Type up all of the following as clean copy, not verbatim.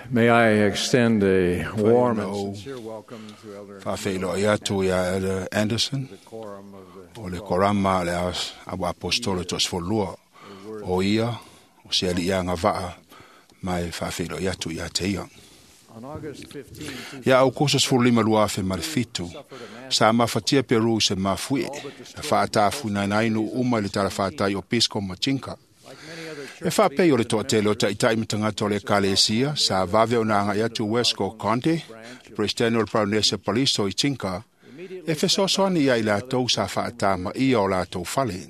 May I extend a warm and sincere welcome to Elder Whawhelo ia tu ia Elder Anderson, the quorum of the o le korama le awa apostolo tos folua, o ia, o se ali ia ngawaa, mai whawhelo ia tu ia te ia. On August 15, Ia au kosas fulima lua fe marifitu, sa mawhatia Peru se mawhui, na whaatafu na nainu uma le tara whaatai o Pisco Machinka. E whapei o le toa te leo taitai mitangata o le Kalesia, sa vave o nanga ia tu Wesco Conte, Presidente o le Praunese Police o Itinka, e whesosoani ia i lātou sa whaatama ia o lātou whale.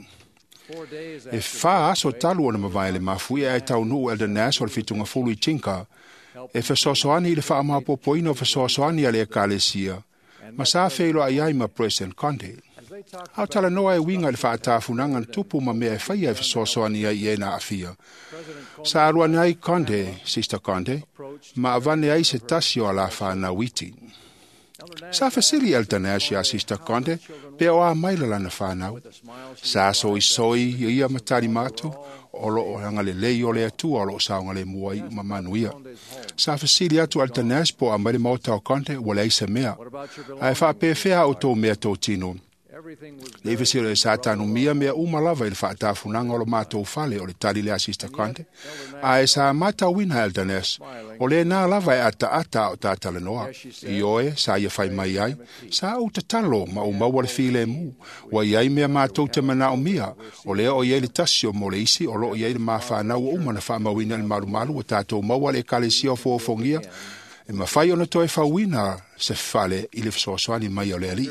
E wha aso talu o na mawai le mawhui e tau nuu Elder Nash o le fitunga fulu Itinka, e whesosoani i le wha mapopoina o whesosoani a le Kalesia, ma sa whelo ai ai ma President Conte. Au tala noa e winga le whaatafunanga tupu ma mea e whaia e whesosoani ai e na afia. Sa arua nei Conte, Sister Conte, ma avane ai se tasio ala whana witi. Sa whasili Elder Nash ia Sister Conte, pe o a maila lana whanau. Sa soi ia matari matu, olo o hanga le lei o le atua olo o saunga le muai ma manuia. Sa whasili atu Elder Nash po a mare mauta o Conte wale isa mea. Ai wha pewhea o tō mea tō tino. Le whasilo e sātanu mea umalawa i le whaatafunanga o lo mātou whale o le tali le Sister Conte. A e sa mata wina Elder Nash, o le nā lava e ata o tātala noa. I oe, sa ia whai mai ai, sa au tatalo ma o maua le while mu. Wa iai mea mātou te mana o mia, o lea o iai le tasio mo le isi, o lo iai le mawhanau o umana whamawina le maru o tātou maua le kalesi o fōfongia. E mawhai ona toi whawina se whale i le whasoasoani mai o le ali.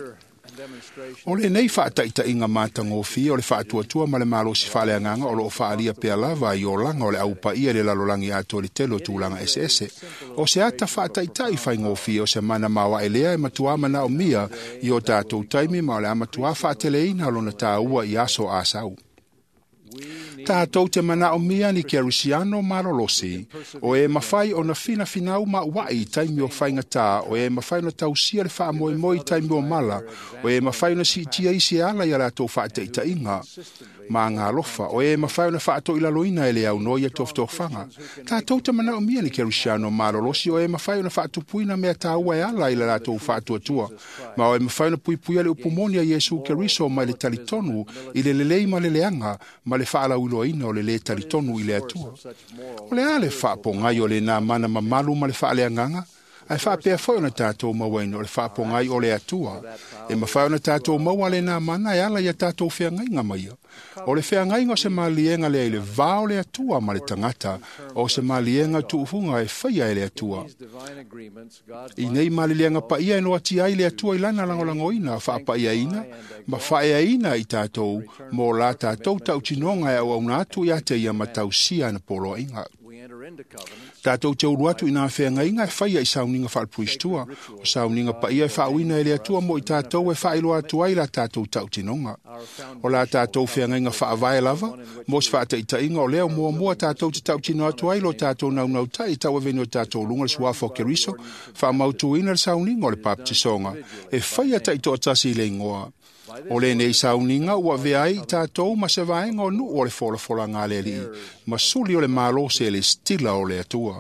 O le nei whaataita inga mātango fia o le whaatuatua ma le malo si whale anganga o lo whaalia pia lava i o langa o le aupa ia le lalolangi ato le telo tūlanga SS. O se ata whaataita i whaingo fia o se mana mawa elea e matuama na o mia i o tātou taimi ma o le amatua whaateleina o lona tā ua i aso asau. Tātou te mana o mia ni Kerusiano Marolosi, o e mawhai o na fina finau ma wai taimi o whainga tā, o e mawhai na tausia le wha moe moe taimi o mala, o e mawhai na si tia isi ala i ala tō whaataita inga, ma ngā lofa, o e mawhai na whaato ila loina ele au noia toftowhanga. Tātou te mana o mia ni Kerusiano Marolosi, o e mawhai na whaatupuina mea tā ua e ala i la tō whaatuatua, ma o e mawhai na puipuia le upumonia Yesu Keriso mai le talitonu, i le lelei ma le leanga, ma le whaalau ina o le le talitonu i le atua. O le ale whaapongai o le nā mana mamalu ma le whaaleanganga, ai whaapea whai ona tātou mawaino o le whaapongai o le atua. E mawhai ona tātou mawa le nā mana e ala ia tātou whiangainga maia. O le whiangainga o se malienga le le vāo le atua ma le tangata, o se malienga tuufunga e whaia e le atua. I nei malienga pa ia eno ati ai le atua i lana langolangoina, whaapaia ina, ma whaea ina i tātou, mō la tātou tautinonga e au na atu i ate ia matausia na polo inga. Tātou te uru atu i nā whiangainga e whaia i sauninga whaalpuistua, o sauninga pa ia e whaawina e le atua mo i tātou e whaelo atu ai la tātou tautinonga. O la tātou whiangainga whaavae lava, mo si whaataita inga o leo mua tātou te tautino atu ai lo tātou naunau tai tau e veni o tātou lunga le suafo Keriso, whaamautu ina le sauninga o le papatisonga, e whaia taito atasi le ingoa. O le nei sauninga ua veai tātou ma se vaenga o nu o le fola ngā le li, ma suli o le malo se le stila o le atua.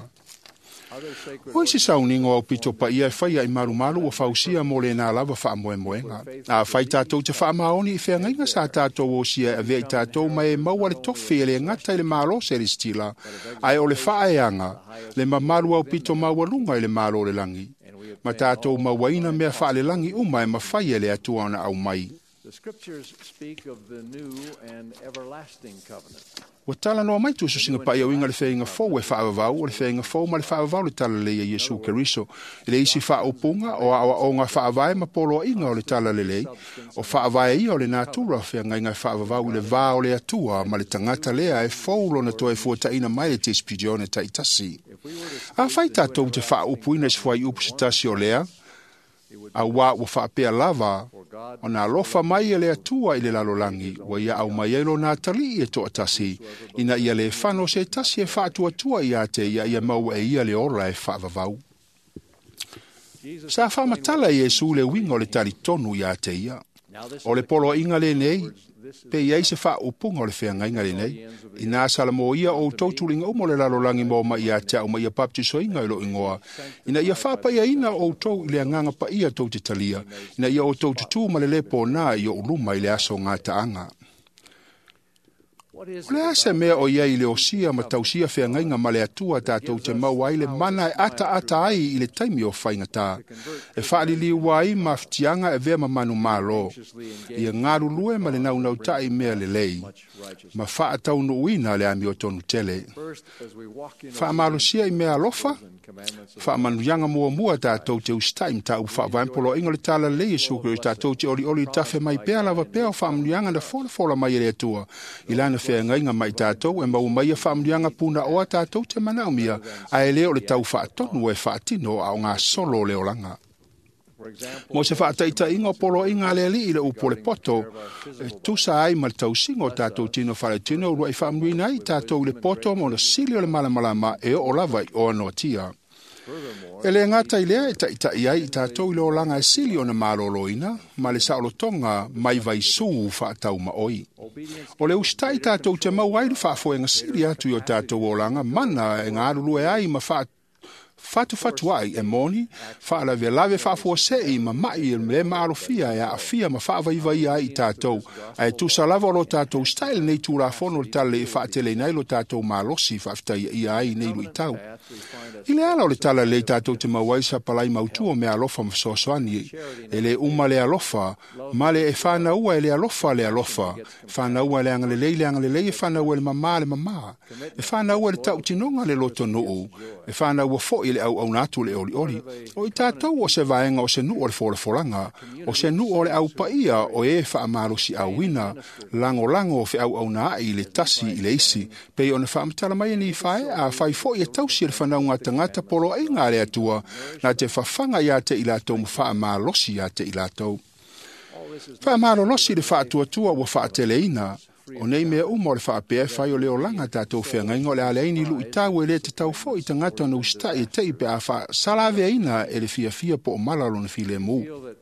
O isi sauninga o pito pa ia e whaia i maru o whausia mo le nā lava wha moenga. A whai tātou te wha maoni i whiangainga sa tātou o sia e vei tātou ma e maua le tofi e le ngata i le malo se le stila, ai o le whaeanga, le mamaru au pito maualunga i le malo le langi. Ma tātou mawaina mea wha le langi uma e mawhai e le atua ona au mai. The scriptures speak of the new and everlasting covenant. Wa tala noa mai tu so singa pa ia winga le whainga fau e whaavavau, o le whainga fau ma le whaavavau le tala leia Yesu Keriso. Le isi whaopunga o awa o ngā whaavae ma polo inga o le tala le lei, o whaavae ia o le nātura whianga inga whaavavau i le vā o le atua ma le tangata lea e faulo na toa e fuataina mai le tespidione taitasi. A whai tātou te whaopuina se whai upu se tasi o lea, a wā ua whaapea lava, o nā lofa mai e le atua i le lalolangi, wa ia au mai elo nā tali e toa tasi, ina ia le whano se tasi e whaatua i ate ia maua e ia le ora e whaavavau. Sa whamatala Yesu le wingo le tali tonu i ate ia. O le polo inga le nei, pe iai se wha upunga o le whenga inga le nei. I nā sala mo ia o tauturinga umo le lalolangi mo ma ia tea o ma ia paptiso inga ilo ingoa. Ina ia whapa ia ina o tau i le anganga pa ia tau te talia. Ina ia o tau tutu ma le lepo nā i o uluma i le aso ngā taanga. O le asa mea o ia i le osia ma tausia whengainga ma le atua tātou te mau ai le mana e ata ai i le taimi o whaingata. E whaarili wai ma ftianga e vea ma manu malo. Ia ngaru lue ma le nau tai mea le lei. Ma wha tau no uina le ami o tonu tele. Wha malusia i mea alofa. Wha manuyanga mua tātou te ustaim tau wha vaimpolo inga le tala lei suku i tātou te oli tafe mai pēa lava pēa o wha manuyanga na fola mai le atua. Ilana whengainga mai tātou e mau mai a whamrianga puna oa tātou te manaumia a e leo le tau whaatonu e whaatino a o ngā solo leo langa. Mo se whaataita inga o polo inga le li i le upo le poto, tusa ai ma le tau singo tātou tino whare tino rua i whamruina i tātou le poto mo na sili o le malamalama e o lava i o anoa tia. E le ngata i lea e taita iai i tātou i leo langa e sili o na maloloina, ma le saolotonga mai vai suu whaatau ma oi. O le ustai tātou te mau ai le whaafoenga sili atu i o tātou o langa, mana e ngā arulue ai ma fatu ai e moni, whaala lave whaafua sei ma mai le maarofia e a fia ma whaavaiwai ai i tātou. Ai tusa lava o lo tātou style nei tūra fono le tale e whaatele nei lo tātou maalosi whaafitai i ai nei lu i tau. I le ala o le tala le tātou te mawaisa palai mautu o me alofa ma soasoani e le uma le alofa, ma le e whanaua e le alofa. Whanaua le angalelei e whanaua le mama. E whanaua le tau tinonga le loto nuu. E whanaua fo i le au natu le oli. O i tātou o se vaenga o se nu o le folanga, o se nu o le au paia o e whaamalosi au wina, lango fe au na i le tasi i le isi, pe o na whaamatala mai ni whae a whai fo i e tausi le whanaunga tangata polo e ngā rea tua, na te whawhanga ia te i lātou ma whaamalosi ia te i lātou. Whaamalosi le whaatuatua wa whaateleina, o nei mea o le whaapea whai o leo langa tātou whengainga o le aleini lu i tāu e le te tau fo i tangata no usta e te i pe a wha salave ina e le fia po o malalo na file mu.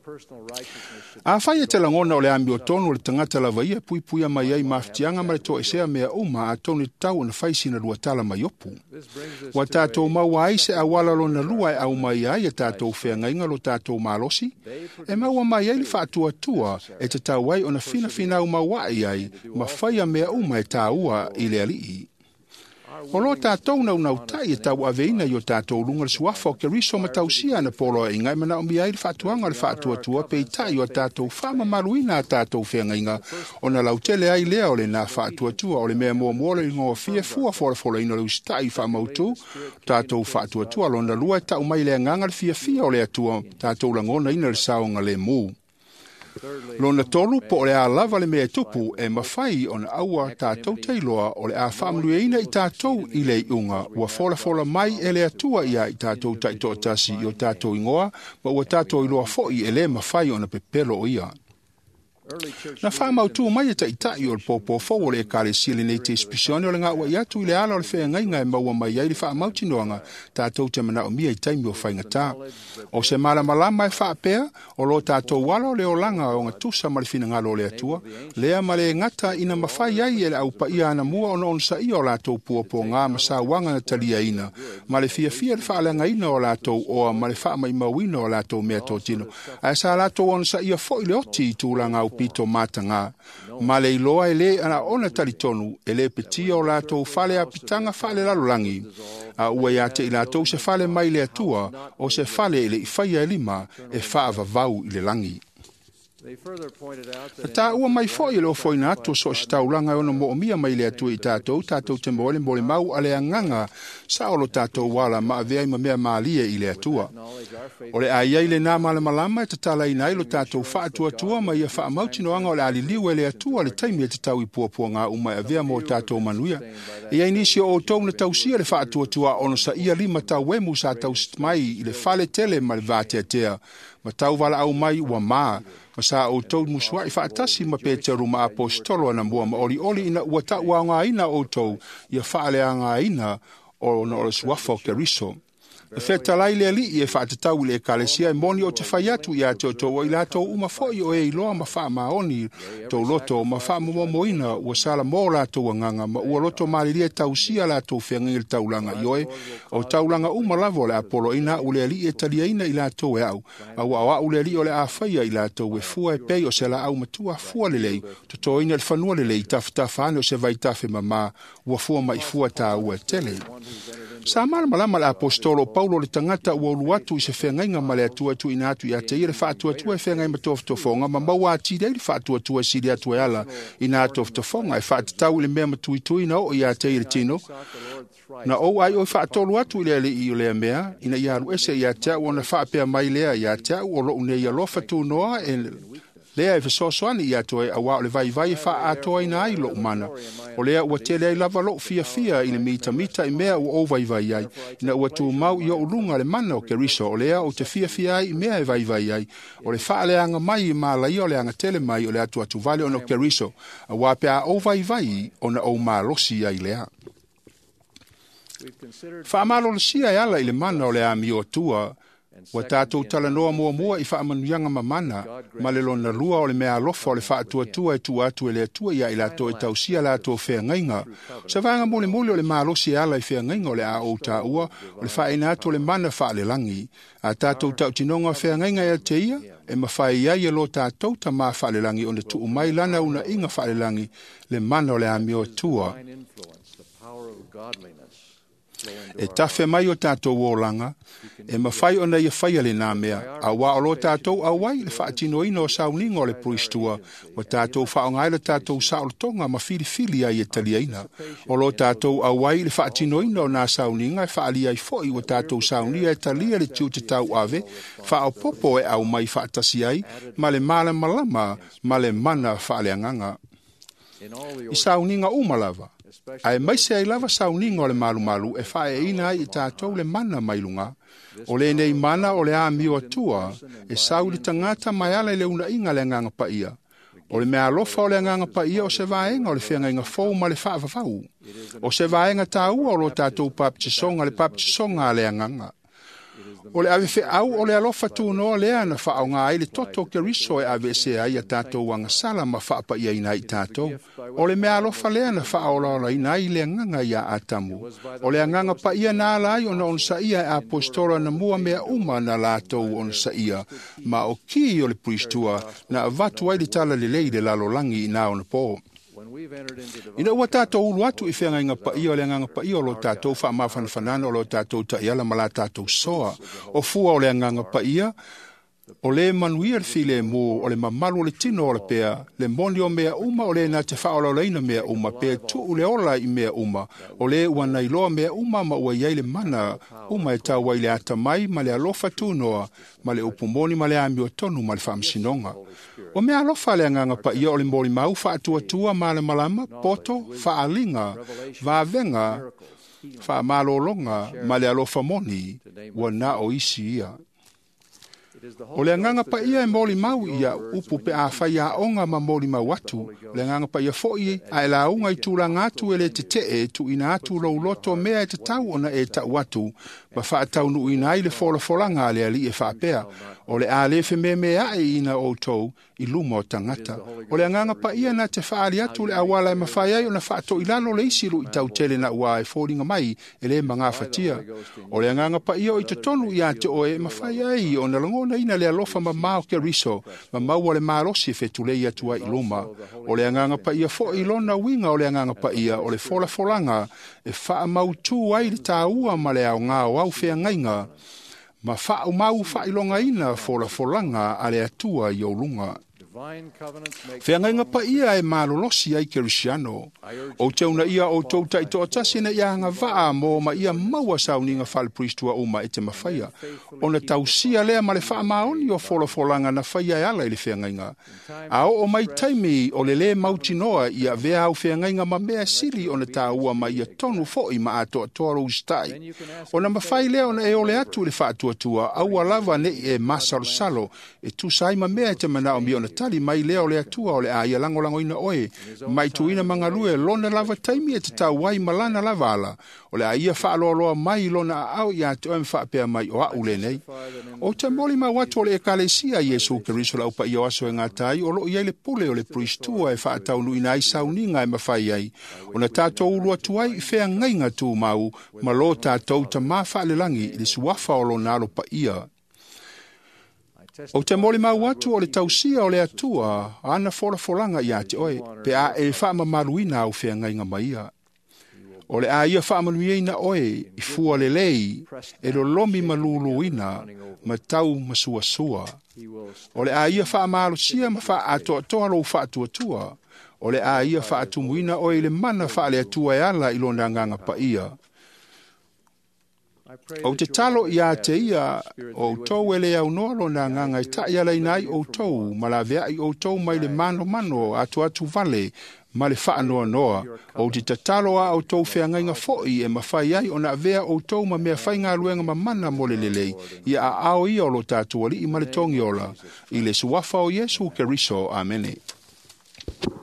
A whai e te langona o le ambi o tonu o le tangata lava ia puia mai ai maftianga ma le to e sea mea uma a tonu tau na whai sina lua tala mai opu. Wa tātou maua ai se a walalo na lua e au mai ai e tātou whengainga lo tātou malosi, e maua mai ai le whaatuatua e te tau ai o na fina au maua ai ma whaia mea uma e tāua i le alii. O lo tātou nau tai e tau aveina i o tātou lunga le suafa o ke riso ma tausia na polo e ngai mana o mi ai le whaatuanga le whaatuatua pe i tai o tātou whama maruina a tātou whengainga o na lautele ai lea o le nā whaatuatua o le mea mua le ingoa fia fola ino le ustai whamautu tātou whaatuatua lo na lua e tau mai le nganga le fia o le atua tātou langona ina le saonga le mu. Lona tolu po le a lava le mea tupu e mawhai o na aua tātou teiloa o le a whamlueina i tātou i le iunga ua fola mai e le atua ia i tātou taito tasi i o tātou ingoa ma ua tātou iloa foi e le mawhai o na pepelo o ia. Na whamautu mai e taitai o le popo fau o le kare sili nei te ispisione o le ngā ua i atu i le ala o le whengainga e maua mai ai le whaamauti noanga tātou te mana o mia i taimi o whaingatā. O se malama e whaapea o lo tātou wala o le olanga o ngā tusa ma le whina ngalo o le atua, lea ma le ngata ina mawhai ai e le au pa ia ana mua o sa i o lātou puapo ngā masa wanga na talia ina, ma le fia le whaalenga ina o lātou oa ma le whaamai mawina o lātou mea tōtino. A sa lātou on sa ia fo i le oti i tūlanga o pito matanga, ma le iloa e le ana ona talitonu e le petia o lātou whale a pitanga whale lalolangi. A ua ia te i lātou se whale mai le atua o se whale le i whaia e lima e whaava vau i le langi. Ta ua mai foi lo foi na to so sta ulanga ona mo mia mai le atu i tātou te mole mau ale anganga sa o lo tātou wala ma avea ma mea maalia i le atua. O le ai le nā malama te tala i nai lo tātou whaatua mai a whaamauti noanga o le aliliu e le atua le taimi e te tau i puapua ngā umai avea mo tātou manuia. E ai nisi o tau na tausia le whaatua ono sa ia lima tau emu sa tau mai i le whale tele ma le vātea ma tau wala au mai ua maa. Ma sa o tau musua i whaatasi ma pēteru ma apostolo ana mua ma oli ina ua ta ua ngā ina o tau i a whaale a ngā ina o na o le suafa o ke riso. Fetalai le ali e whaatatau le kalesia e moni o te whaiatu i ato tō i lato uma foi o e iloa ma wha maoni tō loto ma wha momoina ua sala mō lato wanganga ma ua loto mariria tausia lato whengi il taulanga ioe o taulanga uma lavo le apolo ina ule ali e taliaina i lato e au awa ule ali o le awhaia i lato e fua e pei o se la au matua fua le lei to tō ina le whanua le lei tafutafane o se vai tafe mama ua fua mai fua tā ua tele. Sa malama le apostolo Paulo le tangata ua ulu atu i se whengainga ma le atua tu ina atu i ate i le whaatuatua e whengai ma toftofonga ma maua ati rei le whaatuatua siri atu e ala ina toftofonga e whaatatau le mea matuitui na o i ate i le tino na o ai o whaatolu atu i le i o lea mea ina i aru ese i ate au o na whaapea mai lea i ate au o lo unei alofa tu noa e lea e fesoasoani i atoe awa o le vai e wha atoa ina ai lo mana. O lea ua te lea i lava lo fia i le mita i mea ua o vai ai. Ina ua tu mau i o ulunga le mana o Keriso. O lea o te fia ai i mea e vai ai. O le wha leanga mai i maa lai o leanga tele mai o le atu vale o no Keriso. Awa pea o vai o na o maa losi ai lea. Wha malo le sia e ala i le mana o le ami o tua. Wa tātou talanoa mua i whaamanuianga mamana, ma le lona lua o le mea alofa o le whaatua e tu atu e le atua ia i lato e tausia lato whea ngainga. Sa vanga mole o le maalosi ala i whea ngainga o le a o tā ua, o le whaena atu o le mana wha le langi. A tātou tau tinonga whea ngainga e te ia, e ma whae iai e lo tātou ta maa wha le langi o le tuu mai lana una inga wha le langi, le mana o le amio tua. E tafe mai o tātou o langa, e mawhai o nei e whaia le nā mea, a wā o lo tātou a wai le whaatino ino o sauninga o le puristua, o tātou whaongai le tātou saolotonga ma fili ai e taliaina. O lo tātou a wai le whaatino ino o nā sauninga e whaali ai foi o tātou saunia e talia le tiu te tau ave, whao popo e au mai whaatasi ai, ma le mala malama, ma le mana whaaleanganga. I sauninga umalava. Ai mai se ai lava sauninga o le malu e whae ina i tātou le mana mailunga. O le nei mana o le amio atua e sau li tangata mai ala le una inga le nganga paia. O le mea lofa o le nganga paia o se vaenga o le whenga inga fau ma le whaavavau. O se vaenga tāua o lo tātou paptisonga le paptisonga le nganga. O le ave fe au o le alofa tu no lea na wha ngā ai le toto Keriso e ave se ai a tātou wanga sala ma wha pa ia ina i tātou. O le mea alofa lea na wha ola ina i le nganga ia atamu. O le nganga pa ia nā lai o na on sa ia e apostola na mua mea uma na lātou on sa ia. Ma o ki o le puristua na avatu ai le tala le lei le lalolangi i nā ona po. Ina ua tātou ulu atu i whenga inga pa ia o le nganga pa ia o lo tātou wha mawhanawhanana o lo tātou ta iala ma la tātou soa. O fua o le nganga pa ia, o le manuia le file mō, o le mamalu o le tino o le pea, le moni o mea uma o le na te whaola leina mea uma, pea tu le ola i mea uma, o le ua nailoa mea uma ma ua iai le mana, uma e tau wai le ata mai, ma le alofa tūnoa, ma le upumoni ma le ami o tonu ma le whaamsinonga. O mea alofa le nganga pa ia o le mori mau, wha atua ma le malama, poto, wha alinga, vavenga, wha malolonga, ma le alofa moni, ua na o isi ia. O le nganga pa ia e moli mau ia upu pe a whai a onga ma moli mau atu. Le nganga pa ia foi a e la unga i tūranga atu e le te e tu ina atu lo loto mea e te tau ona e tau atu. Ma wha tau nu ina i le folanga le ali e wha pea. O le a lefe me a e ina o tou i luma o tangata. O le nganga pa ia na te whaari atu le awala e mawhai ai o na wha to ilano le isiru i tau tele na ua e fōringa mai e le mga whatia. O le nganga pa ia o i te tonu i a te oe mawhai ai o na langona ina le alofa ma mao Keriso, ma maua le marosi fetulei atua i luma. O le nganga pa ia fo i lona winga o le nganga pa ia o le folanga e wha mautu ai le tāua ma le au ngā o au whea ngainga. Ma wha mau wha ilonga ina folanga a le atua i o lunga. Whengainga pa ia e malolosi ai Kerisiano. O teuna ia o tau taito atasi na ia hanga waa mo ma ia maua sauninga whale pristua uma e te mawhaia. O na tausia lea ma le wha maoni o folanga na whaia e ala i le whengainga. A o mai taimi o le mauti noa ia vea au whengainga ma mea sili o na tāua ma ia tonu foi ma ato atoa ustai. O na mawhai lea o na e ole atu le wha atuatua au alava ne e masalo salo e tu sai ma mea te mana o mi o na tali mai lea o le atua o le a ia lango ina oe, mai tuina mangalue lona lava taimi e te tau wai malana lava ala, o le a ia whaaloaloa mai lona au ia te oe mwhapea mai o au le nei. O te moli ma watu o le ekalesia Yesu Keriso la upa ia waso e ngatai, o lo ia le pule o le pristua e whaatau nui na isauninga e mawhai ai, o na tātou ulua tuai i whea ngainga tū mau, ma lo tātou ta mawha le langi i le suafa o lo nalo pa ia. O te moli mau atu o le tausia o le atua, ana folanga ia te oe, pe a e wha mamaruina au whea ngainga maia. O le a ia wha manuina oe, i fua le lei, e lo lomi maluluina, ma tau masuasua. O le a ia wha marusia ma wha atoa lo wha tua. O le a ia wha atumuina oe le mana wha le atua e ala ilo na nganga pa ia. O te talo ia te ia, o tau ele au noalo na nganga i ta ia leinai o tau, ma la vea i o tau mai le mano atu vale, ma le wha noa. O te tatalo a o tau whea ngainga foi e mawhai ai o na vea o tau ma mea whai ngā luenga ma mana mo le lelei, ia a ao ia o lo tātua li i ma le tongi ola, i le suafa o Yesu Keriso. Amene.